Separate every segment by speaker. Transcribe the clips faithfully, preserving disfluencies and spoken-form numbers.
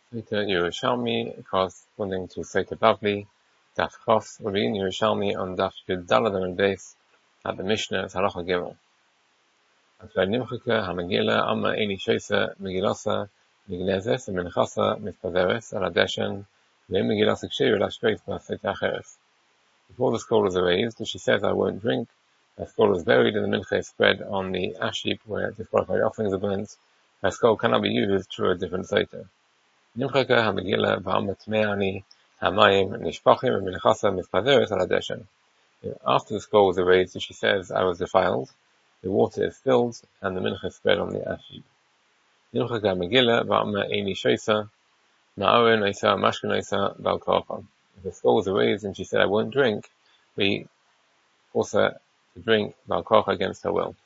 Speaker 1: Seita Yerushalmi, corresponding to Seita Bavli, Daf Chos, we're reading Yerushalmi on Daf Yud Daled and Beis at the Mishnah, it's Halacha Gimel. After Nimchaka, HaMegillah, Amma, Eini Shesa, Megilasa, Mignezes, Menchasa, Mitpaderes, Aladeshen, Ve'im Megilasa Ksheir, Lashpeis, Seita Acheres. Before the scroll is erased, she says, I won't drink. Her scroll is buried and the mincha is spread on the ash heap where disqualified offerings are burnt. Her scroll cannot be used through a different Seita. Nimchaka HaMegillah v'Amma Tme'ani HaMayim Nishpachim V'Menchasa Mitpaderes Aladeshen. After the scroll was erased, she says, I was defiled. The water is filled and the mincha is spread on the ash heap. Nimchaka HaMegillah v'Amma Eini Shesa Na'oren Oisa Mashkin Oisa Bal Kocha. If the scroll was erased and she said, I won't drink, we force her to drink Bal Kocha against her will.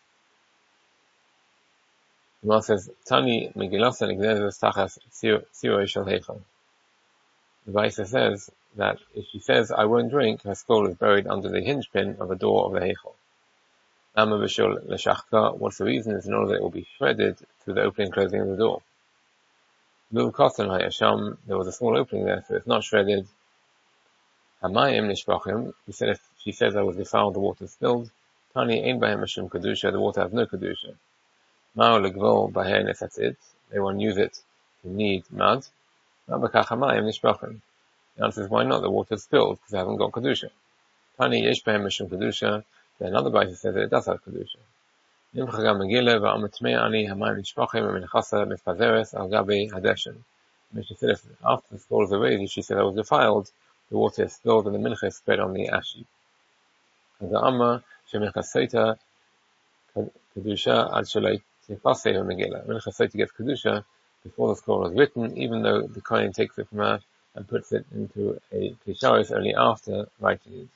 Speaker 1: The Gemara says, Tani Megilasa Nignezes Tachas Siroi Shel Heichal. The Baisa says that if she says, I won't drink, her scroll is buried under the hinge pin of the door of the Heichal. Lama B'Shul L'Shachka, what's the reason? Is in order that it will be shredded through the opening and closing of the door. Lul Kotan HaYasham, there was a small opening there, so it's not shredded. Hamayim Nishpachim, he said if she says I was defiled, the water is spilled. Tani Ein Bahem Mashum Kedusha, the water has no Kedusha. Mao Legvol Bahen Esatzit, they won't use it to knead mud. Mabakach Hamayim Nishpachim. The answer is why not? The water is spilled because it hasn't got Kedusha. Tani Yesh Bahem Mashum Kedusha, then another Baisa says that it does have Kedusha. Nimchaka Megillah v'Amma Tme'ani Hamayim Nishpachim V'Menchasa Mitpaderes Al Gabi Hadeshen. She said if after the scroll is erased, she said I was defiled, the water is spilled and the mincha is spread on the ash heap. The Amma Shemicha Seita Kedusha Ad Shalei Tifaseh HaMegillah. Mincha Seita gets Kedusha before the scroll is written, even though the Kohen takes it from her and puts it into a Klisharis only after writing it.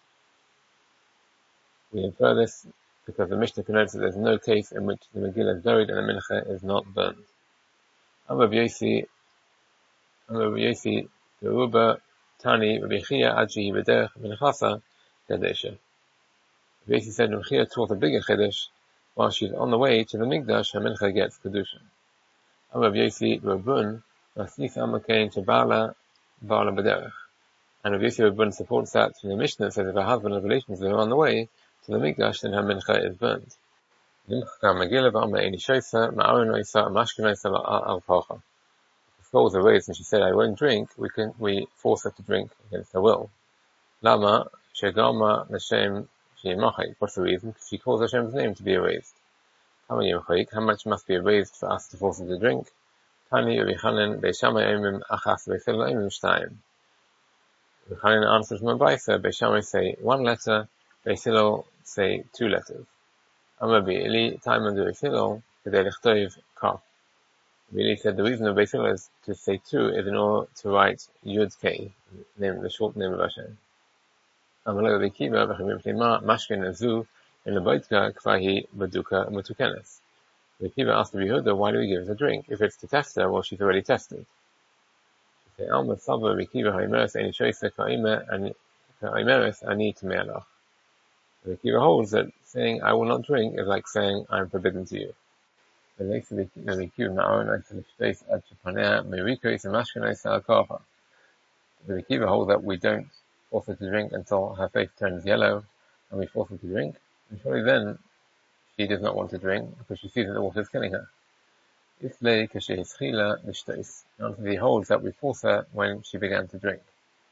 Speaker 1: We infer this because the Mishnah connotes that there is no case in which the Megillah is buried and the mincha is not burned. Amma B'Yosi Amma B'Yosi Teruba Tani Rabbi Chia Adji B'derech Menchasa Kadesha. Rabbi Yosi said Rabbi Chia taught a bigger Chiddush while she's on the way to the Mikdash, her mincha gets Kedusha. Amma Rabbi Yosi Rabun Masnis Amma Kain Shabala Bala B'derech. And Rabbi Yosi Rabun supports that in the Mishnah that says if her husband has relations with her on the way to the Mikdash, then her mincha is burned. Nimchaka Megillah v'Amma Eini Shesa Ma'aron Oisa Mashkin Oisa Al Kocha. The scroll was erased and she said, I won't drink, we can, we force her to drink against her will. Lama, Shegama, Hashem, Shemachik. What's the reason? Because she calls Hashem's name to be erased. How much must be erased for us to force her to drink? Tani, Yechanan, Beishamai Omim, Achas, Beisil Omim, Shtayim. Yechanan answers from Abaisa, Beishamai say one letter, Beisilo say two letters. Amma Bi'ili, Time under Beisilo, Kedei Lichtoiv, Kaf. Really said the reason of Beisilo is to say two is in order to write Yud K, name, the short name of Hashem. Amalek Bikiva, V'chimim Tlima, Mashkin Azu, in the Boitka, Kvahi, Baduka, Mutukenes. Bikiva asked Rabbi Yehuda, why do we give her a drink? If it's to test her, well, she's already tested. She said, Alma Saba, Bikiva, Haimeres, Eini Shoyse, Ka'ime, and Ka'aimeres, Ani Tme'alach. Bikiva holds that saying, I will not drink, is like saying, I am forbidden to you. The next of the Bikiva, Na'aron, I said, Shpeis, Ad Shapanea, Merikois, and Mashkin, Al Kocha. The Bikiva holds that we don't force her to drink until her face turns yellow, and we force her to drink, and surely then she does not want to drink because she sees that the water is killing her. Islay kashehischila nishtais. He holds that we force her when she began to drink.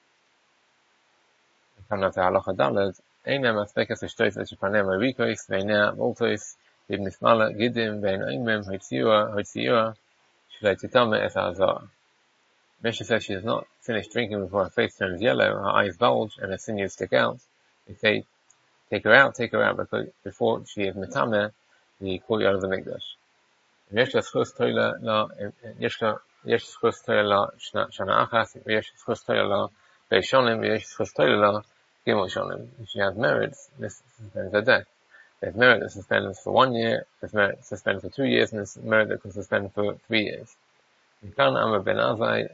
Speaker 1: Kanat halacha daled eina maspekas nishtais eshepanem rikois veinea voltois ibnismala gidim vein oimem hoitziua hoitziua shlei titame es azar. Mishnah says she has not finished drinking before her face turns yellow, her eyes bulge, and her sinews stick out. They say, take her out, take her out, because before she is metameh, the courtyard of the Mikdash. Yesh l'schus toila la, yesh l'schus toila la shana achas, yesh l'schus toila la beishonim, yesh l'schus toila la gimel shonim. If she has merits, this suspends her death. There's merit that suspends for one year, there's merit that suspends for two years, and there's merit that can suspend for three years. Here Ben Azai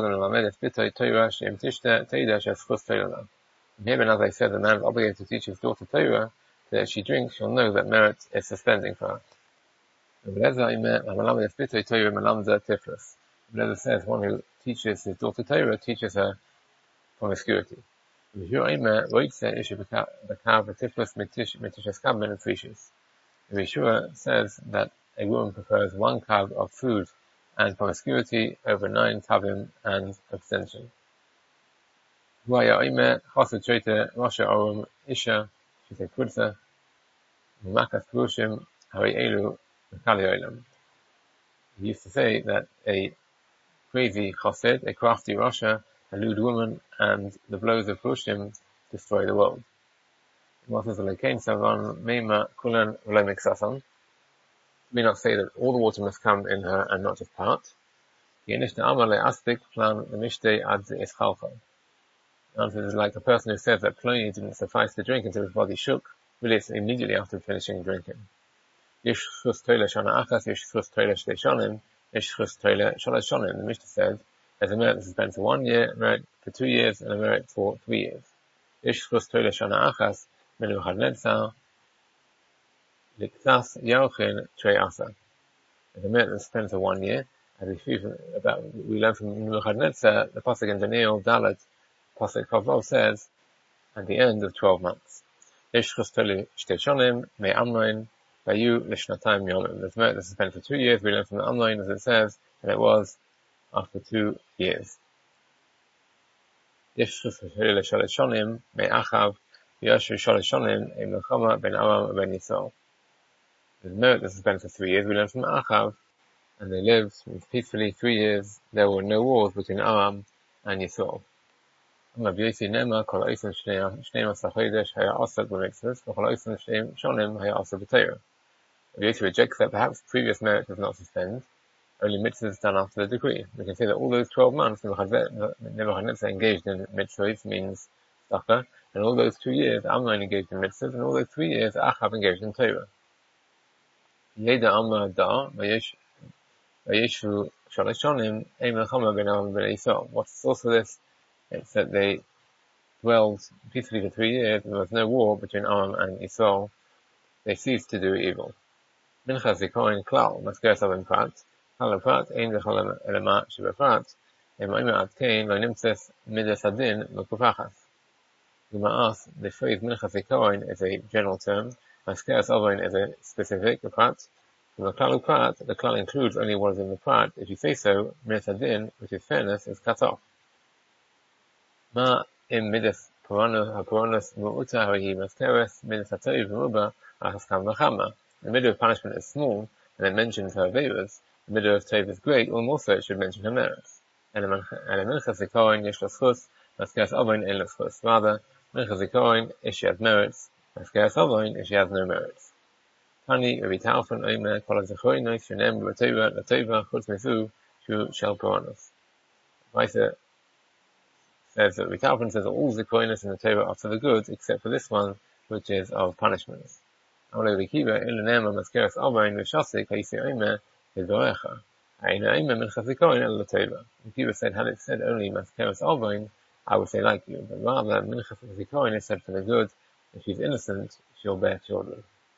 Speaker 1: said the man is obligated to teach his daughter Torah, that if she drinks, she'll know that merit is suspending for her. Rabbi Lezer says one who teaches his daughter Torah, teaches her promiscuity. Yeshua says that a woman prefers one kav of food and promiscuity over nine kavim and abstention. He used to say that a crazy chassid, a crafty rasha, a lewd woman, and the blows of Purushim destroy the world. We may not say that all the water must come in her and not just part. The answer is like a person who says that Pliny didn't suffice to drink until his body shook, really it's immediately after finishing drinking. The Mishnah said there's a merit that is spent for one year, a merit for two years, and a merit for three years. There's a merit that is spent for one year, as we see about we learn from Nebuchadnezzar, the pasuk in Daniel Dalet, pasuk Kavov says, at the end of twelve months. There's a merit that is spent for two years, we learn from the Amnon, as it says, and it was after two years. There's a merit that is spent for three years, we learn from Achav, and they lived peacefully three years. There were no wars between Aram and Yisrael. Rabbi Yossi rejects that perhaps previous merit does not suspend, only mitzvahs done after the decree. We can say that all those twelve months Nebuchadnezzar engaged in mitzvahs, means tzedakah, and all those two years Amnon engaged in mitzvahs, and all those three years Achav engaged in Torah. Yeda Amar Da, What's the source of this? It's that they dwelled peacefully for three years and there was no war between Aram and Yisrael. They ceased to do evil. Mincha Zikoin Klal, Masker Sabin Prat, Kala Prat, Ein V'Cholem Elema Shiva Prat, Emaima Atkein, Lo Nimtzes Midas Adin, Mekufachas. Gema'as, the phrase Mincha Zikoin is a general term, Masker Sabin is a specific prat. From the klal prat, the klal includes only what is in the prat. If you say so, midas adin, which is fairness, is cut off. Ma im midas puranos hapuronos mu'uta harihi maskeres midas hatoiv muba achaskam v'chama. The midah of punishment is small, and it mentions her favors. The midah of tov is great, or more so it should mention her merits. And a mincha zikoin yesh lo schus, maskeres avon ein lo schus. Rather, mincha zikoin, if she has merits, maskeres avon, if she has no merits. Tani Rabbi Talfon Omer Kol HaZechonos Shenem B'Torah LaTova Chutz Mizu Shu Shel Puranos. Raisa says that Rabbi Talfon says that all Zechonos in the Torah are for the good, except for this one, which is of punishments. Amar Rabbi Kiva Ilanema Maskeres Avon V'Shasik Haisi Omer V'Dorecha Aina Omer Mincha Zechoin El LaTova. Rabbi Kiva said, had it said only Maskeres Avon, I would say like you, but rather Mincha Zechoin is said for the good. If she's innocent, she'll bear children.